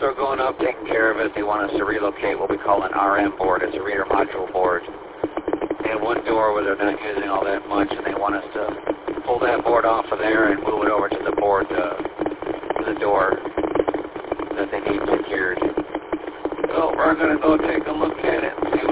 are going up, taking care of it. They want us to relocate what we call an RM board. It's a reader module board. They have one door where they're not using all that much, and they want us to pull that board off of there and move it over to the board, to the door that they need secured. So we're going to go take a look at it and see